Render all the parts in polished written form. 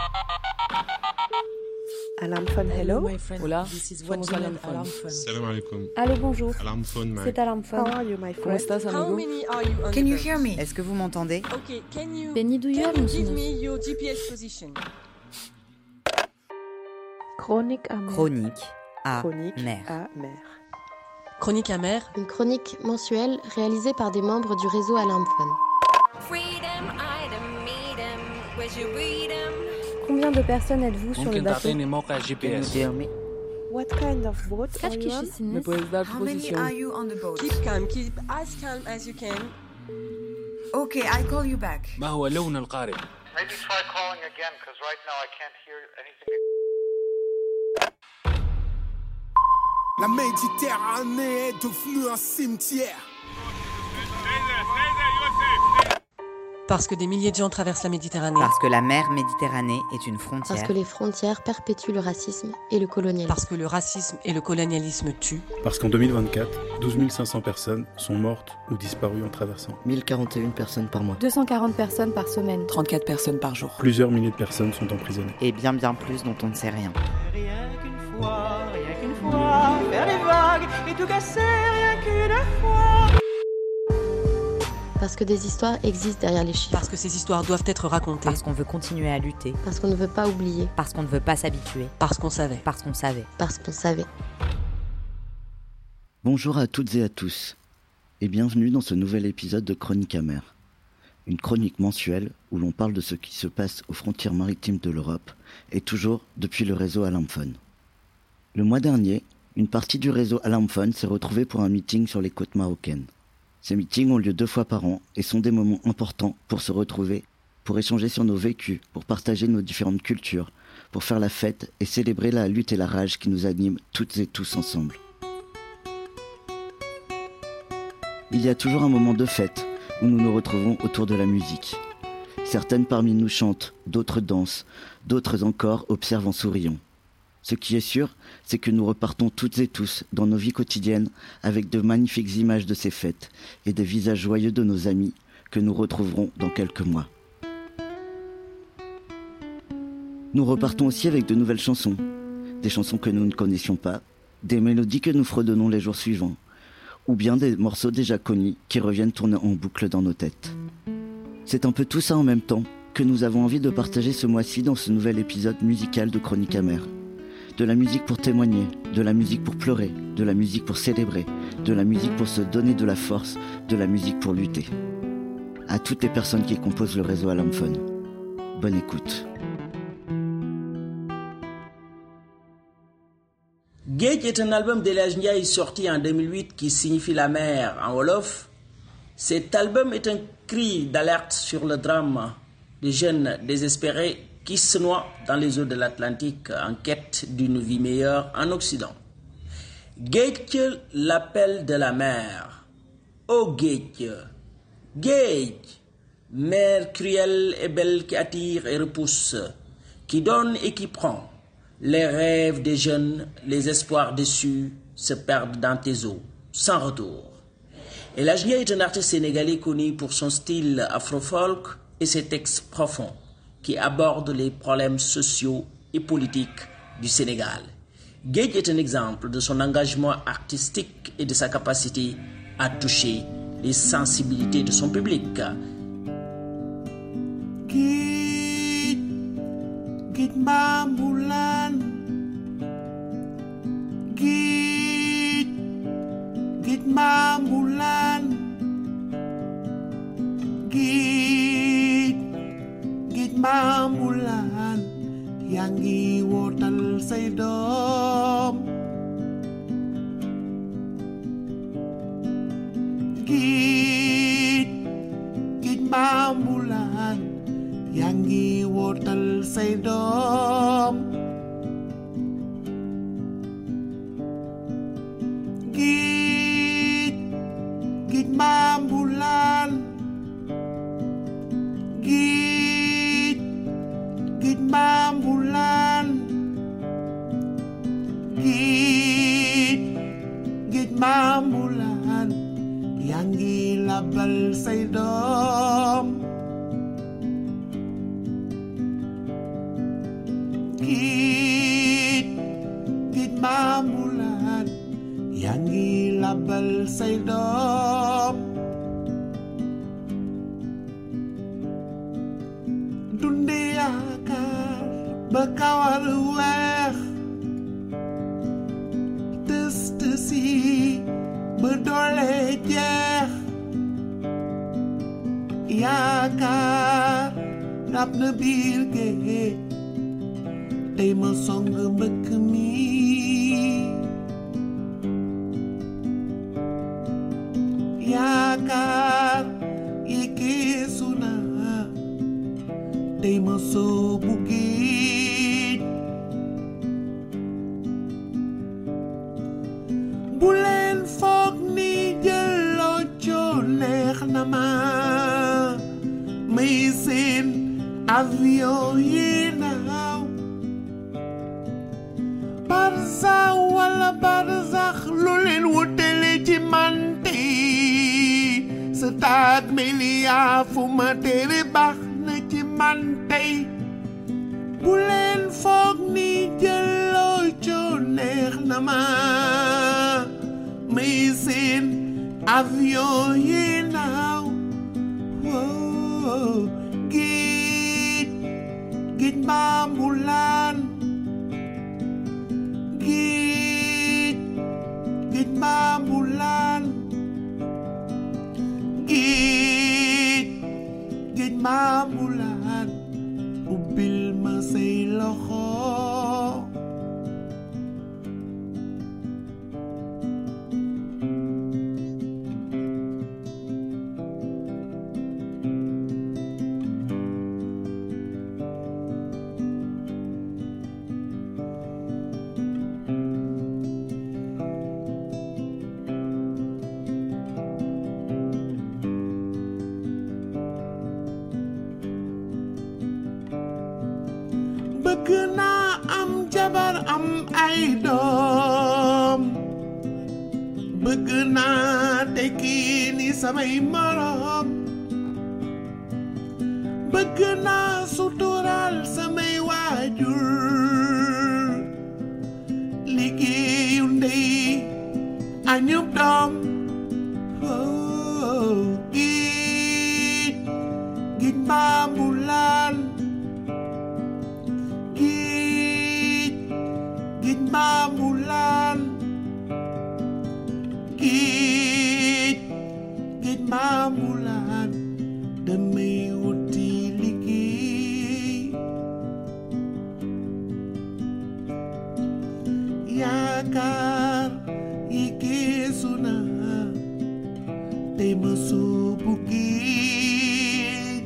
Alarm phone, hello. Hola, What's Alarm phone. Salam alaikum. Allô, bonjour. Alarm phone, Mike. C'est Alarm How phone. are you, my ¿Cómo friend? estás, How amigo? many are you on Can the you boat? hear me? Est-ce que vous m'entendez? Okay, Benny, do you can have you me, give Sinus? me your GPS position? Chronique amère. Chronique à Chronique mer. amère. Chronique amère. Une chronique mensuelle réalisée par des membres du réseau Alarm Phone. Combien de personnes êtes-vous sur le ممكن bateau? تعطيني موقع جي Can بي you اس؟ tell me? What kind of boat are Kaç you on? ¿Me kişisiniz? puedes dar tu How many posición? are you on the boat? Keep as calm as you can. Okay, I call you back. ما هو لون القارب؟ Maybe try calling again, because right now I can't hear anything. La Méditerranée est devenue un cimetière. Parce que des milliers de gens traversent la Méditerranée. Parce que la mer Méditerranée est une Parce frontière. que les frontières perpétuent le racisme et le colonialisme. Parce que le racisme et le colonialisme tuent. Parce qu'en 2024, 12 500 personnes sont mortes ou disparues en traversant. 1041 personnes par mois. 240 personnes par semaine. 34 personnes par jour. Plusieurs milliers de personnes sont emprisonnées. Et bien plus dont on ne sait rien. Rien qu'une fois, faire les vagues et tout casser, rien qu'une fois. Parce que des histoires existent derrière les chiffres. Parce que ces histoires doivent être racontées. Parce qu'on veut continuer à lutter. Parce qu'on ne veut pas oublier. Parce qu'on ne veut pas s'habituer. Parce qu'on savait. Parce qu'on savait. Parce qu'on savait. Bonjour à toutes et à tous, et bienvenue dans ce nouvel épisode de Chronique amère. Une chronique mensuelle où l'on parle de ce qui se passe aux frontières maritimes de l'Europe, et toujours depuis le réseau Alarm Phone. Le mois dernier, une partie du réseau Alarm Phone s'est retrouvée pour un meeting sur les côtes marocaines. Ces meetings ont lieu 2 fois par an et sont des moments importants pour se retrouver, pour échanger sur nos vécus, pour partager nos différentes cultures, pour faire la fête et célébrer la lutte et la rage qui nous animent toutes et tous ensemble. Il y a toujours un moment de fête où nous nous retrouvons autour de la musique. Certaines parmi nous chantent, d'autres dansent, d'autres encore observent en souriant. Ce qui est sûr, c'est que nous repartons toutes et tous dans nos vies quotidiennes avec de magnifiques images de ces fêtes et des visages joyeux de nos amis que nous retrouverons dans quelques mois. Nous repartons aussi avec de nouvelles chansons, des chansons que nous ne connaissions pas, des mélodies que nous fredonnons les jours suivants, ou bien des morceaux déjà connus qui reviennent tourner en boucle dans nos têtes. C'est un peu tout ça en même temps que nous avons envie de partager ce mois-ci dans ce nouvel épisode musical de Chronique amère. De la musique pour témoigner, de la musique pour pleurer, de la musique pour célébrer, de la musique pour se donner de la force, de la musique pour lutter. À toutes les personnes qui composent le réseau Alarm Phone, bonne écoute. Géej est un album d'Elhadji Ndiaye sorti en 2008 qui signifie la mer en wolof. Cet album est un cri d'alerte sur le drame des jeunes désespérés qui se noient dans les eaux de l'Atlantique en quête d'une vie meilleure en Occident. Géej, l'appel de la mer. Oh Géej, Géej, mer cruelle et belle qui attire et repousse, qui donne et qui prend. Les rêves des jeunes, les espoirs déçus se perdent dans tes eaux, sans retour. Elhadji Ndiaye est un artiste sénégalais connu pour son style afro-folk et ses textes profonds qui abordent les problèmes sociaux et politiques du Sénégal. Géej est un exemple de son engagement artistique et de sa capacité à toucher les sensibilités de son public. Git mambulan Git mambulan Git mambulan yaa ngi wootal say doom Git mambulan yaa ngi wootal say doom Git mambulan Git mambulan Git mambulan yaa ngi labal say doom géej maamulaan yaa ngi labal say doom dunde yaakaar ba kawar weex tës tësi ba doole jeex yaakaar rab na biir géej tey ma song mbëkk mi yaakaar yi geesu na tey ma soobu géej bu leen foog ni jëloo coo neex na ma may seen avion yi naaw barza wala barzax lu leen wutale ci man tey sa taat melia fu ma tere baax na ci man tey bu leen foog ni jëloo coo neex na ma may seen avion yi naaw géej géej maamulaan géej maamulaan géej maamulaan ubbil ma say loxo bëgg naa am jabar am ay doom bëgg naa tekki ni samay morom bëgg naa suturaal samay waajur liggéeyu ndey añub doom géej géej maamulaan géej maamulaan géej maamulaan damay wuti liggéey yaakaar yi geesu na tey ma soobu géej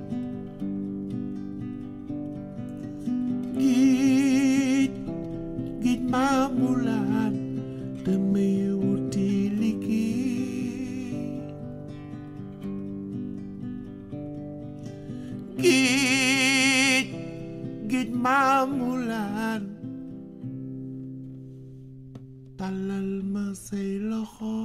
géej maamulaan damay wuti liggéey géej maamulaan tàllal ma say loxo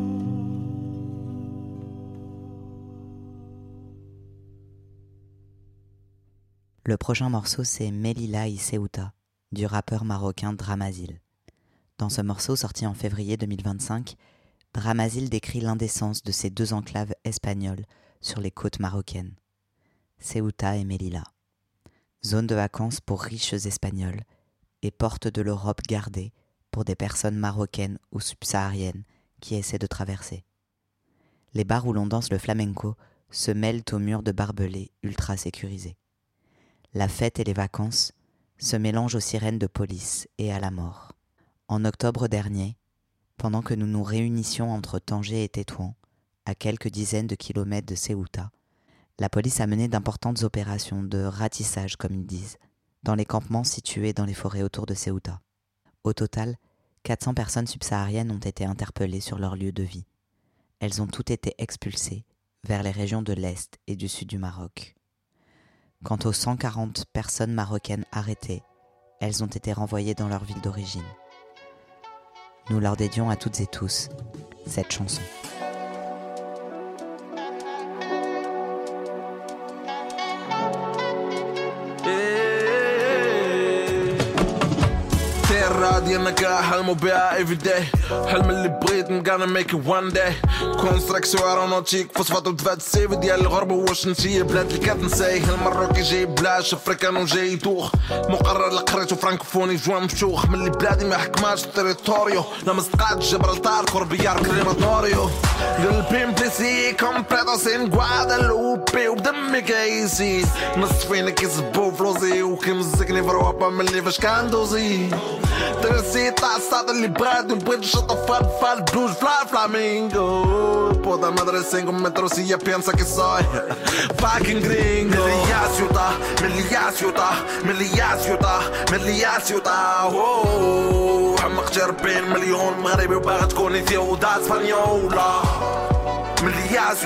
Le prochain morceau, c'est Melilla y Ceuta, du rappeur marocain Dramazil. Dans ce morceau, sorti en février 2025, Dramazil décrit l'indécence de ces deux enclaves espagnoles sur les côtes marocaines, Ceuta et Melilla. Zone de vacances pour riches espagnols et porte de l'Europe gardée pour des personnes marocaines ou subsahariennes qui essaient de traverser. Les bars où l'on danse le flamenco se mêlent aux murs de barbelés ultra sécurisés. La fête et les vacances se mélangent aux sirènes de police et à la mort. En octobre dernier, pendant que nous nous réunissions entre Tanger et Tétouan, à quelques dizaines de kilomètres de Ceuta, la police a mené d'importantes opérations de ratissage, comme ils disent, dans les campements situés dans les forêts autour de Ceuta. Au total, 400 personnes subsahariennes ont été interpellées sur leur lieu de vie. Elles ont toutes été expulsées vers les régions de l'Est et du Sud du Maroc. Quant aux 140 personnes marocaines arrêtées, elles ont été renvoyées dans leur ville d'origine. Nous leur dédions à toutes et tous cette chanson. الحياة ديالنا كحلمو بيها everyday. حلم اللي بغيت I'm gonna make it one day. كونستراكسيون ايرونوتيك فوسفات ودفات السيف ديال الغرب. واش نسي البلاد اللي كتنسيه المروكي جاي بلاش افريكانو جاي يدوخ. مقرر اللي قريتو فرانكوفوني جوا مفتوخ. من اللي بلادي ما حكماش التريتوريو. لا مصقات جبرالتار كوربيار كريماتوريو. قلبي مبليسي كومبريتو سين غوادالوبي وبدمي كيزيد. نص فينا كيزبو فلوزي وكيمزكني فروابا من اللي فاش كان دوزي. درسي تاع الصاد اللي بغات وبغيت نشطف فال بلوج فلا فلامينغو. بودا مدرسين كوم متروسيا بيانسا كي صاي فاكين غرينغو. ملياس يوطا حمق جربين مليون مغربي وباغا تكوني ثيودا اسبانيولا. ملياس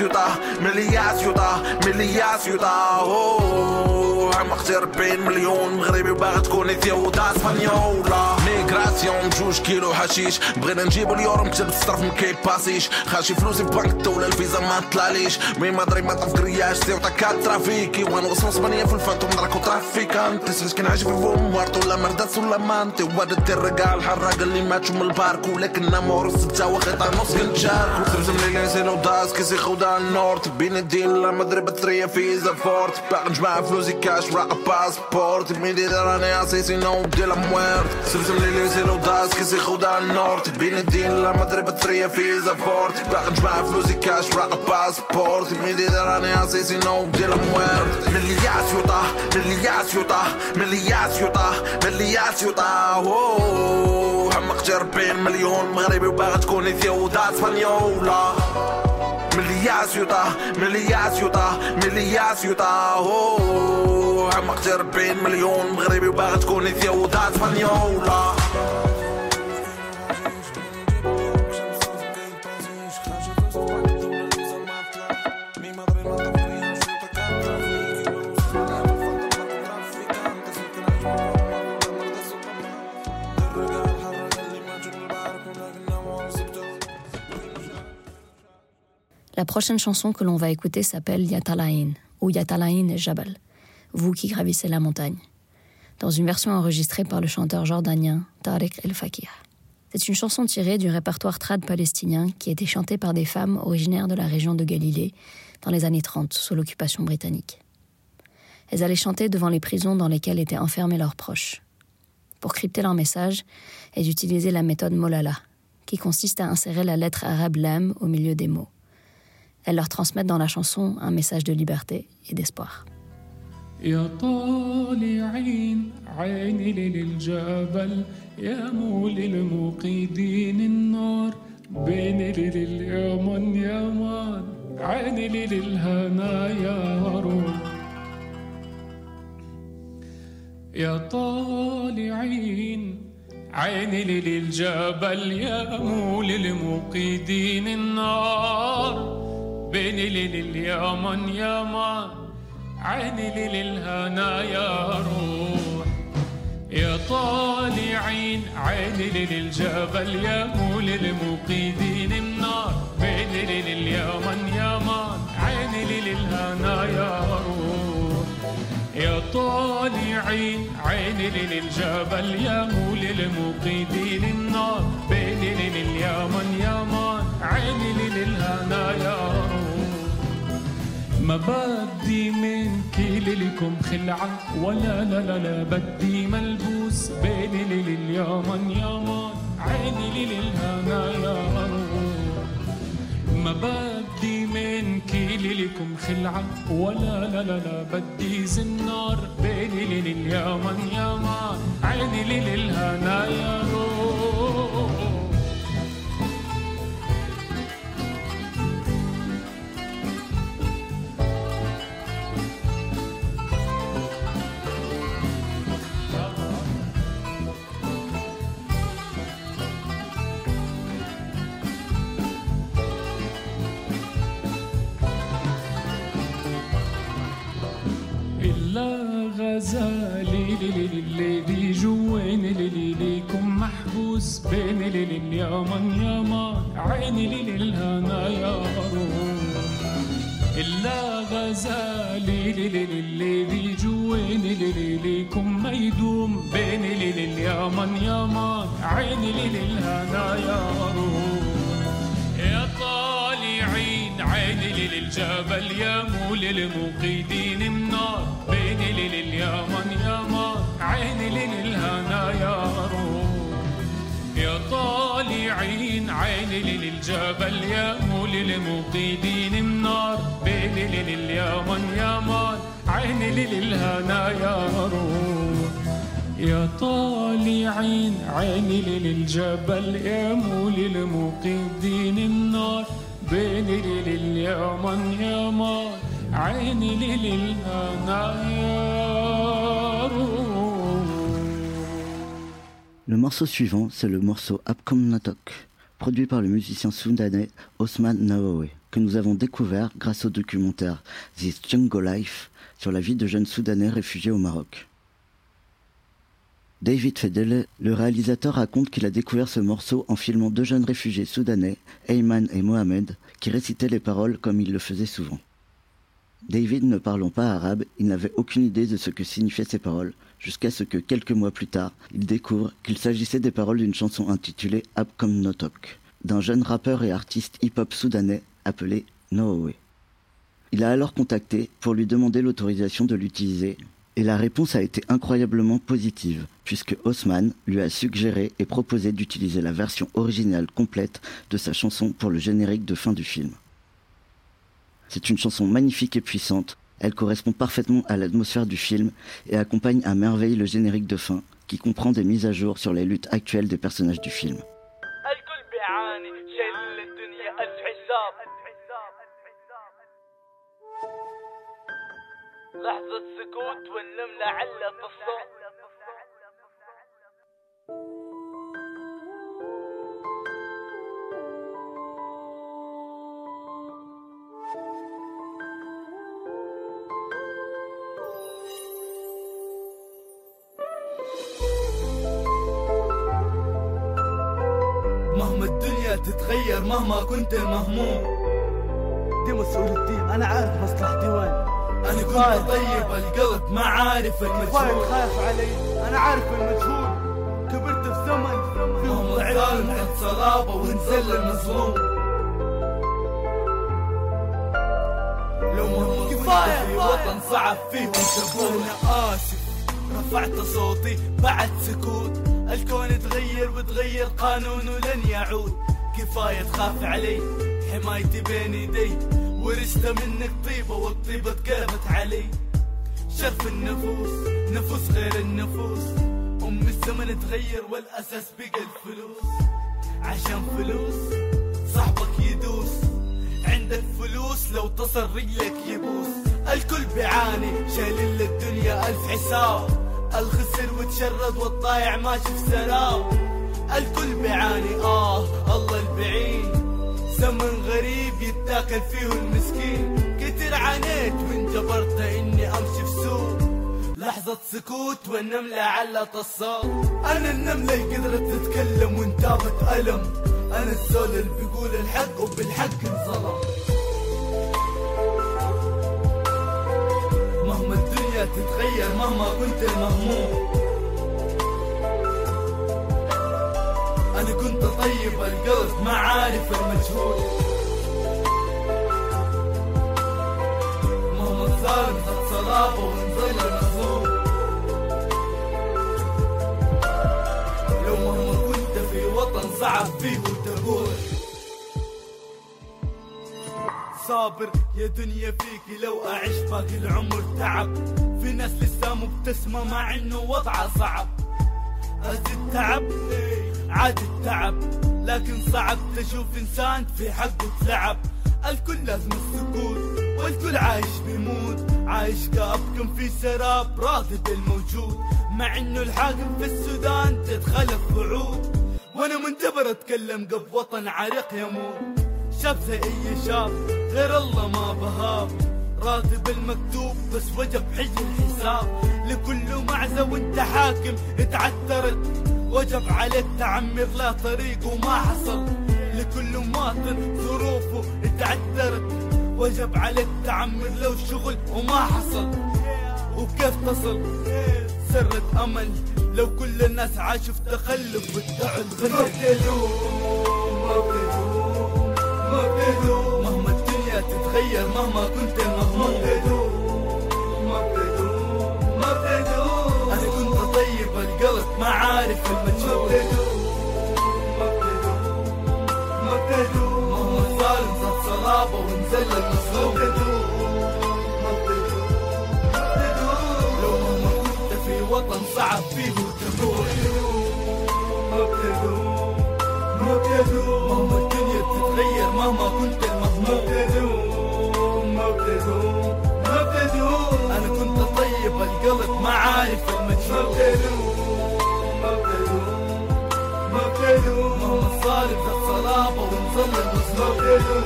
يوطا عمق جربين مليون مغربي وباغا تكوني ثيودا اسبانيولا. ميغراسيون بجوج كيلو حشيش بغينا نجيبو اليورو مكتب الصرف مكيباسيش. خاشي فلوسي في بنك الدولة الفيزا ما طلاليش. مي مدري ما طف كرياش ثيودا كات ترافيكي. وانا وصلوا اسبانيا في الفاتو نراكو ترافيكانتي. سلسك نعيش في فوموارت ولا مرداس ولا مانتي. وادت الرقال الحراق اللي ماتشو من البارك. ولكن نامور السبتة وخيطة نص كنتشاركو. سرزم ليلين سينو داس كيسي خودا النورت. بين الدين لا مدري بطرية فيزا فورت. باغي نجمع فلوسي كاش وراق باسبورت. ميدي راني اسيسي نو دي لا مويرت. سرزم ليلين سينو داس كيسي خودا النورت. بين الدين لا مدري بطرية فيزا فورت. باغي نجمع فلوسي كاش وراق باسبورت. ميدي راني اسيسي نو دي لا مويرت. ملياس يوطا حمق جربين مليون مغربي وباغا تكوني ثيودا اسبانيولا. ملياس يوطا عمق جربين مليون مغربي وباغا تكوني ثيودا اسبانيولا. La prochaine chanson que l'on va écouter s'appelle Yatalain ou Yatalain et Jabal, vous qui gravissez la montagne, dans une version enregistrée par le chanteur jordanien Tariq El Fakih. C'est une chanson tirée du répertoire trad palestinien qui était chantée par des femmes originaires de la région de Galilée dans les années 30 sous l'occupation britannique. Elles allaient chanter devant les prisons dans lesquelles étaient enfermés leurs proches. Pour crypter leur message, elles utilisaient la méthode Molala, qui consiste à insérer la lettre arabe lam au milieu des mots. Elles leur transmettent dans la chanson un message de liberté et d'espoir. يا طالعين عيني للجبل يا مولي الموقدين النار بيني لليمن يمان عيني للهنا يا روح. يا طالعين عيني للجبل يا مولي الموقدين النار بيني لليمن يمان عيني للهنا يا روح. يا طالعين عيني للجبل يا مولي الموقدين النار بيني لليمن يمان عيني للهنا يا روح. يا طالعين عيني للجبل يا مولي الموقدين النار بيني لليمن يمان عيني للهنا يا روح. ما بدي منك لكم خلعة ولا لا لا لا بدي ملبوس بيني لليمن يمان عيني للهنا يا روح. ما بدي منك لكم خلعة ولا لا لا لا بدي زنار بيني لليمن يمان عيني للهنا يا روح. غزالي ليلي جواني ليكم محبوس بيني لليمن يمان عيني للهنا يا روح. إلا غزالي ليلي جواني ليكم ميدوم بيني لليمن يمان عيني للهنا يا روح يا طالعين عيني للجبل يا مول المقيدين النار بيني لليمن يمن عيني للهنا يا روح يا طالعين عيني للجبل يا مول المقيدين النار بيني لليمن يمن عيني للهنا يا روح يا طالعين عيني للجبل يا مول المقيدين النار بيني لليمن يمن عيني للهنا يا روح. Le morceau suivant, c'est le morceau Abkom Notok, produit par le musicien soudanais Osman Naoé, que nous avons découvert grâce au documentaire This Jungle Life sur la vie de jeunes Soudanais réfugiés au Maroc. David Fedele, le réalisateur, raconte qu'il a découvert ce morceau en filmant deux jeunes réfugiés soudanais, Ayman et Mohamed, qui récitaient les paroles comme il le faisait souvent. David ne parlant pas arabe, il n'avait aucune idée de ce que signifiaient ces paroles, jusqu'à ce que, quelques mois plus tard, il découvre qu'il s'agissait des paroles d'une chanson intitulée Abkom Notok, d'un jeune rappeur et artiste hip-hop soudanais appelé Noé. Il a alors contacté pour lui demander l'autorisation de l'utiliser, et la réponse a été incroyablement positive, puisque Osman lui a suggéré et proposé d'utiliser la version originale complète de sa chanson pour le générique de fin du film. C'est une chanson magnifique et puissante, elle correspond parfaitement à l'atmosphère du film et accompagne à merveille le générique de fin, qui comprend des mises à jour sur les luttes actuelles des personnages du film. لحظة سكوت والنملة علت الصوت مهما الدنيا تتغير مهما كنت مهموم دي مسؤوليتي أنا عارف مصلحتي وين أنا كنت طيب القلب ما عارف المجهول خايف علي أنا عارف المجهول كبرت في زمن فيهم ظالم عند صلابة ونزل المظلوم لو مهما كفاية في وطن صعب فيه وانتبهوا أنا آسف رفعت صوتي بعد سكوت الكون تغير وتغير قانون ولن يعود كفاية تخاف علي حمايتي بين يدي ورثت منك طيبة والطيبة تقابت علي شرف النفوس نفوس غير النفوس الزمن تغير والأساس بقى الفلوس عشان فلوس صاحبك يدوس عندك فلوس لو تصل رجلك يبوس الكل بيعاني شايلين للدنيا ألف حساب الخسر وتشرد والطايع ماشي في سلام الكل بيعاني الله البعين زمن غريب يتاكل فيه المسكين كتير عانيت وانجبرت اني امشي في سوق لحظة سكوت والنملة علت الصوت انا النملة قدرت تتكلم وانتابت ألم انا الزول اللي بيقول الحق وبالحق انظلم مهما الدنيا تتغير مهما كنت مهموم أنا كنت طيب القلب ما عارف المجهول مهما الظالم خد صلابة ونظل مظلوم لو مهما كنت في وطن صعب فيه وتقول صابر يا دنيا فيك لو أعيش باقي العمر تعب في ناس لسه مبتسمة مع إنه وضعها صعب أزيد تعب عاد التعب لكن صعب تشوف إنسان في حقه تلعب الكل لازم السكوت والكل عايش بيموت عايش كأبكم في سراب راضي بالموجود مع إنه الحاكم في السودان تتخلف وعود وأنا منتبر أتكلم قب وطن عريق يموت شاب زي أي شاب غير الله ما بهاب راضي بالمكتوب بس وجب حج الحساب لكل معزة وانت حاكم اتعثرت وجب عليك تعمر له طريق وما حصل لكل مواطن ظروفه اتعثرت وجب عليك تعمر له شغل وما حصل وكيف تصل سرة أمل لو كل الناس عاشوا في تخلف وادعوا الغنى مهما الدنيا تتغير مهما كنت مهموم أنا كنت طيب القلب ما عارف المجهول مهما الظالم زاد صلابة ونزل المظلوم لو مهما كنت في وطن صعب فيه تموت مهما الدنيا تتغير مهما كنت المهموم أنا كنت طيب القلب ما عارف المجهول مهما الظالم ذات صلابة ونظل المظلوم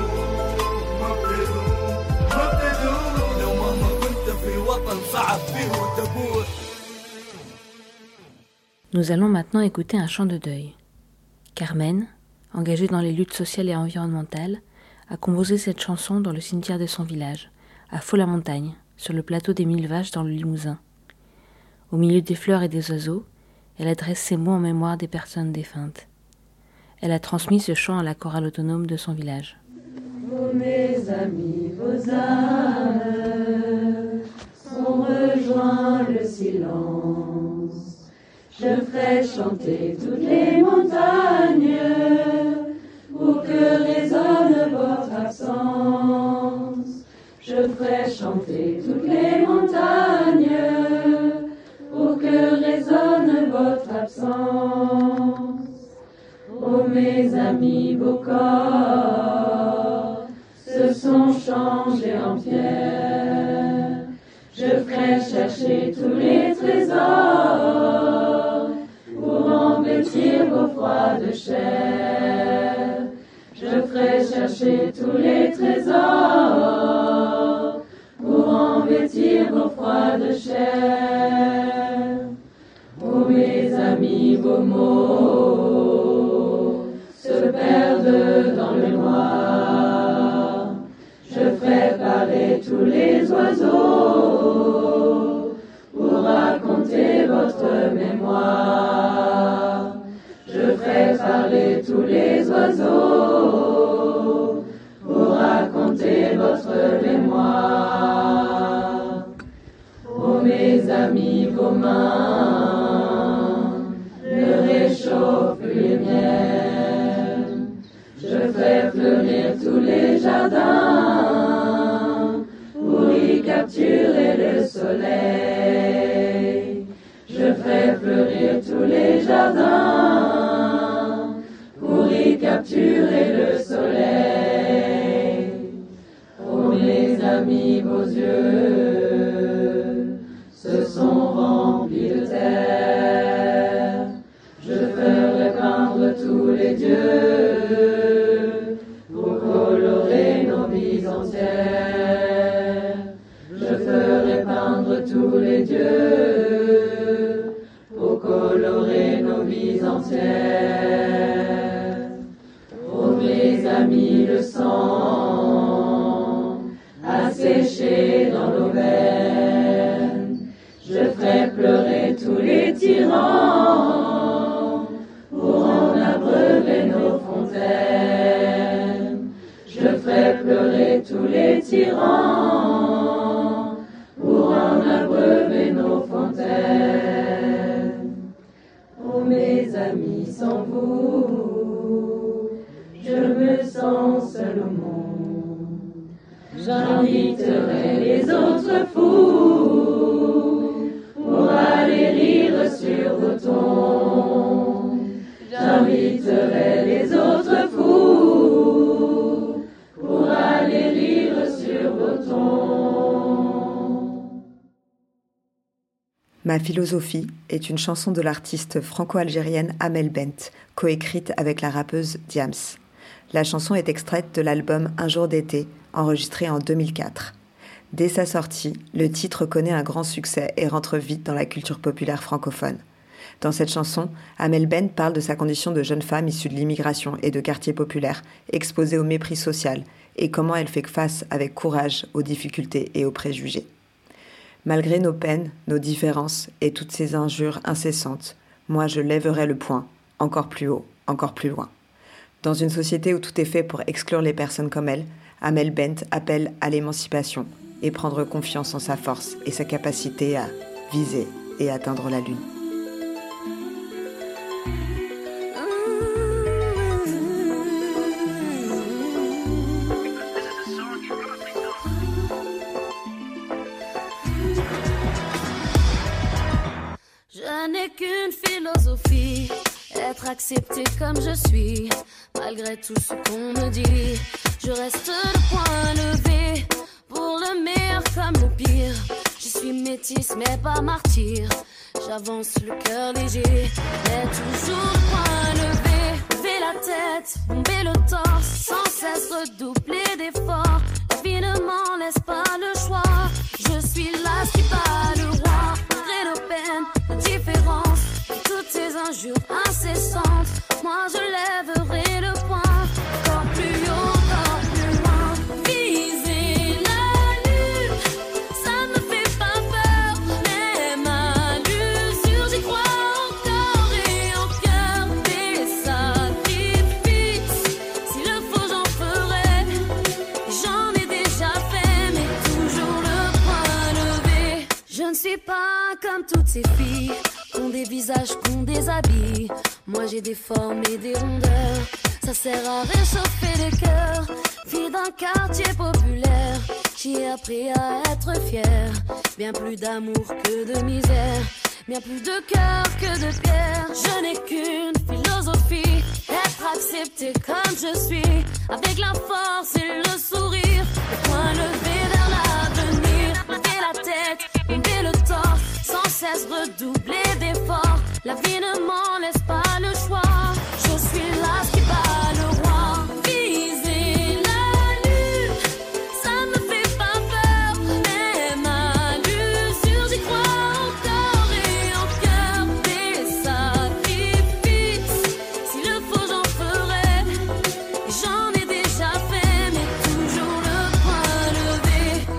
لو مهما كنت في وطن صعب فيه تبور. Nous allons maintenant écouter un chant de deuil. Carmen, engagée dans les luttes sociales et environnementales, a composé cette chanson dans le cimetière de son village, à Faux-la-Montagne, sur le plateau des 1000 vaches dans le Limousin. Au milieu des fleurs et des oiseaux, elle adresse ces mots en mémoire des personnes défuntes. Elle a transmis ce chant à la chorale autonome de son village. Vous, mes amis, vos âmes sont rejoints le silence. Je ferai chanter toutes les montagnes pour que résonne votre absence. Je ferai chanter toutes les montagnes pour que résonne votre absence. Oh mes amis, vos corps se sont changés en pierre. Je ferai chercher tous les trésors pour embêtir vos froides chairs. Je ferai chercher tous les trésors pour embêtir vos froides chairs. Oh mes amis, vos mots se perdent dans le noir. Je ferai parler tous les oiseaux pour raconter votre mémoire. Je ferai parler tous les oiseaux pour raconter votre mémoire. Oh mes amis, vos mains ne réchauffent plus les miennes. Je ferai fleurir tous les jardins pour y capturer le soleil. Je ferai fleurir tous les jardins pour y capturer le soleil. Oh mes amis, vos yeux se sont remplis de terre. Je ferai peindre tous les dieux pour colorer nos vies entières. Je ferai peindre tous les dieux pour colorer nos vies entières. Oh mes amis, le sang a séché dans nos veines. Je ferai pleurer tous les tyrans pour en abreuver nos fontaines. Je ferai pleurer tous les tyrans pour en abreuver nos fontaines. Oh mes amis, sans vous, je me sens seul au monde. J'inviterai les autres fous pour aller rire sur vos tombes. J'inviterai les autres fous pour aller rire sur vos tombes. Ma philosophie est une chanson de l'artiste franco-algérienne Amel Bent, coécrite avec la rappeuse Diams. La chanson est extraite de l'album Un jour d'été, enregistré en 2004. Dès sa sortie, le titre connaît un grand succès et rentre vite dans la culture populaire francophone. Dans cette chanson, Amel Bent parle de sa condition de jeune femme issue de l'immigration et de quartiers populaires, exposée au mépris social, et comment elle fait face avec courage aux difficultés et aux préjugés. Malgré nos peines, nos différences et toutes ces injures incessantes, moi je lèverai le poing, encore plus haut, encore plus loin. Dans une société où tout est fait pour exclure les personnes comme elle, Amel Bent appelle à l'émancipation et prendre confiance en sa force et sa capacité à viser et atteindre la lune. Je n'ai qu'une philosophie, être accepté comme je suis, malgré tout ce qu'on me dit. Je reste le poing levé, pour le meilleur comme le pire. Je suis métisse mais pas martyr, j'avance le cœur léger, mais toujours le poing levé. Lever la tête, bomber le torse, sans cesse redoubler d'efforts. La vie ne m'en laisse pas le choix, je suis là qui bat le roi. Malgré nos peines, nos différences, et toutes ces injures incessantes, moi je lèverai le poing, encore plus haut, encore plus loin. Viser la lune, ça me fait pas peur, même à l'usure, j'y crois encore et en cœur. Des sacrifices, s'il le faut j'en ferai, j'en ai déjà fait, mais toujours le poing levé. Je ne suis pas comme toutes ces filles, qu'ont des visages, qu'ont des habits. Moi j'ai des formes et des rondeurs, ça sert à réchauffer les cœurs. Fille d'un quartier populaire, j'ai appris à être fière. Bien plus d'amour que de misère, bien plus de cœur que de pierre. Je n'ai qu'une philosophie, être accepté comme je suis, avec la force et le sourire, le poing levé vers l'avenir. Lever la tête, bomber le torse, sans cesse redoubler d'efforts. La vie ne m'en laisse pas le choix, je suis là qui bat le roi. Viser la lune, ça me fait pas peur, même à l'usure, j'y crois encore et en cœur. Des sacrifices, s'il le faut j'en ferai, j'en ai déjà fait, mais toujours le poing levé.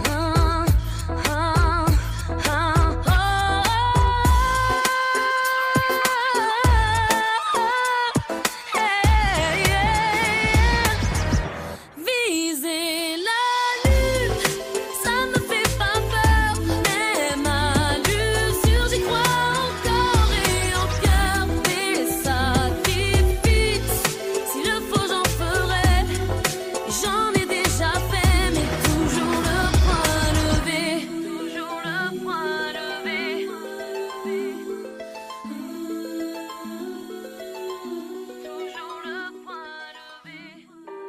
Viser la lune, ça me fait pas peur, même à l'usure, j'y crois encore et en cœur. Des sacrifices, s'il le faut j'en ferai, j'en ai déjà fait, mais toujours le poing levé, toujours le poing levé. Toujours le poing levé.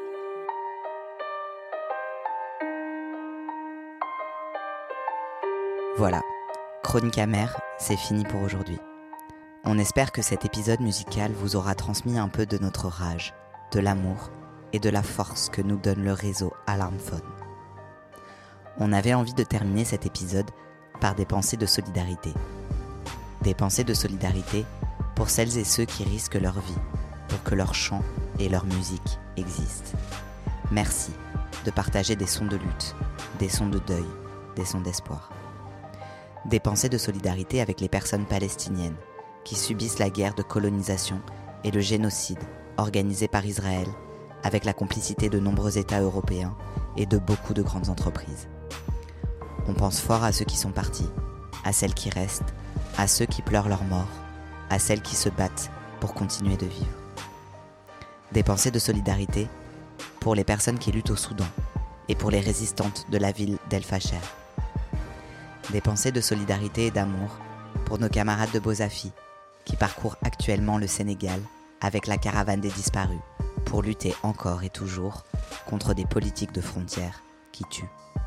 Voilà, Chronique amère, c'est fini pour aujourd'hui. On espère que cet épisode musical vous aura transmis un peu de notre rage, de l'amour et de la force que nous donne le réseau Alarmphone. On avait envie de terminer cet épisode par des pensées de solidarité. Des pensées de solidarité pour celles et ceux qui risquent leur vie, pour que leur chant et leur musique existent. Merci de partager des sons de lutte, des sons de deuil, des sons d'espoir. Des pensées de solidarité avec les personnes palestiniennes qui subissent la guerre de colonisation et le génocide organisé par Israël avec la complicité de nombreux États européens et de beaucoup de grandes entreprises. On pense fort à ceux qui sont partis, à celles qui restent, à ceux qui pleurent leur mort, à celles qui se battent pour continuer de vivre. Des pensées de solidarité pour les personnes qui luttent au Soudan et pour les résistantes de la ville d'El Fasher. Des pensées de solidarité et d'amour pour nos camarades de Bozafi qui parcourent actuellement le Sénégal avec la caravane des disparus pour lutter encore et toujours contre des politiques de frontières qui tuent.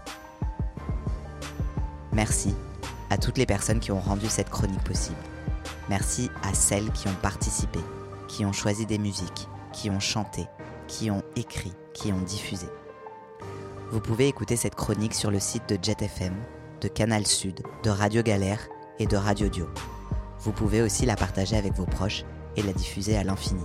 Merci à toutes les personnes qui ont rendu cette chronique possible. Merci à celles qui ont participé, qui ont choisi des musiques, qui ont chanté, qui ont écrit, qui ont diffusé. Vous pouvez écouter cette chronique sur le site de Jet FM, de Canal Sud, de Radio Galère et de Radio Dio. Vous pouvez aussi la partager avec vos proches et la diffuser à l'infini.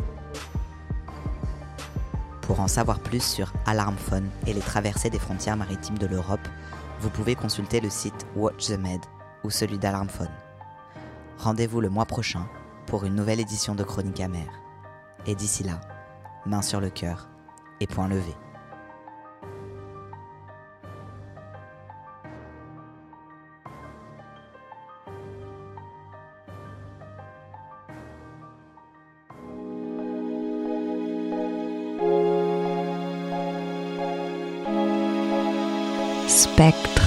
Pour en savoir plus sur Alarmphone et les traversées des frontières maritimes de l'Europe, vous pouvez consulter le site Watch the Med ou celui d'Alarmphone. Rendez-vous le mois prochain pour une nouvelle édition de Chronique amère. Et d'ici là, main sur le cœur et poing levé. Spectre.